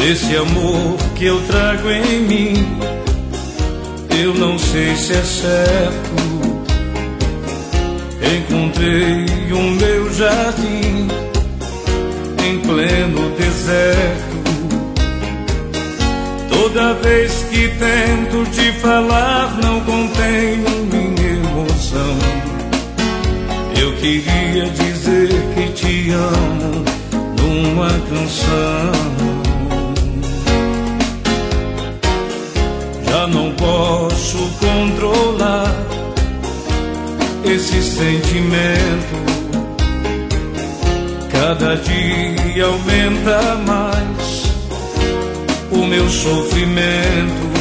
Esse amor que eu trago em mim, eu não sei se é certo. Encontrei o meu jardim em pleno deserto. Toda vez que tento te falar, não contenho minha emoção. Eu queria dizer que te amo numa canção. Já não posso controlar esse sentimento. Cada dia aumenta mais o meu sofrimento.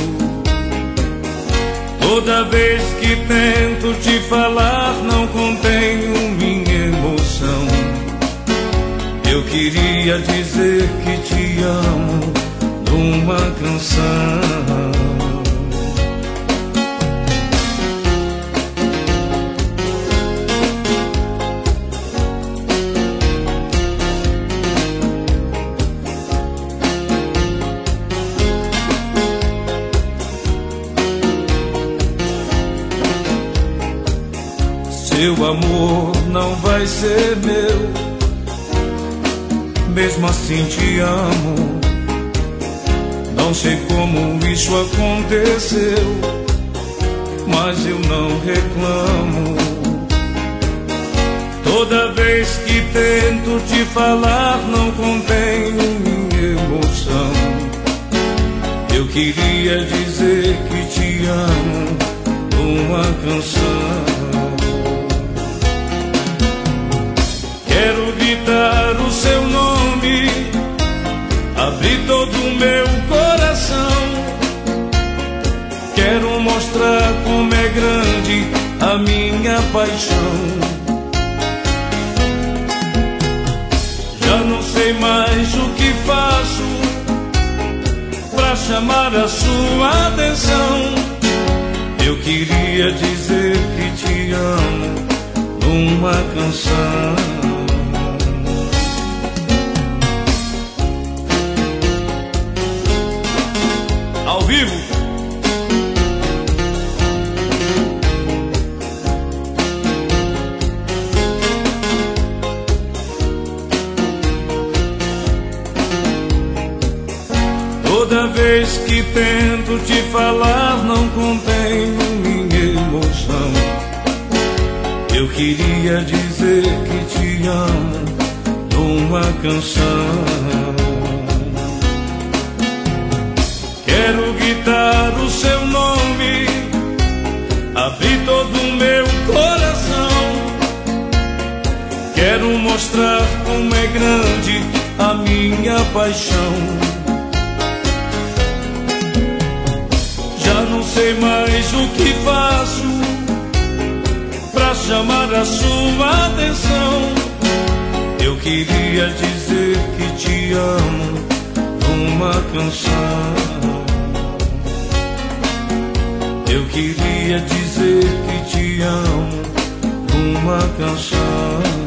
Toda vez que tento te falar, não contenho minha emoção. Eu queria dizer que te amo numa canção. Seu amor não vai ser meu, mesmo assim te amo. Não sei como isso aconteceu, mas eu não reclamo. Toda vez que tento te falar, não contenho minha emoção. Eu queria dizer que te amo numa canção. Quero gritar o seu nome, abrir todo o meu coração. Quero mostrar como é grande a minha paixão. Já não sei mais o que faço pra chamar a sua atenção. Eu queria dizer que te amo numa canção. Ao vivo. Toda vez que tento te falar, não contenho minha emoção. Eu queria dizer que te amo numa canção. Quero gritar o seu nome, abrir todo o meu coração. Quero mostrar como é grande a minha paixão. Já não sei mais o que faço pra chamar a sua atenção. Eu queria dizer que te amo numa canção. Eu queria dizer que te amo numa canção.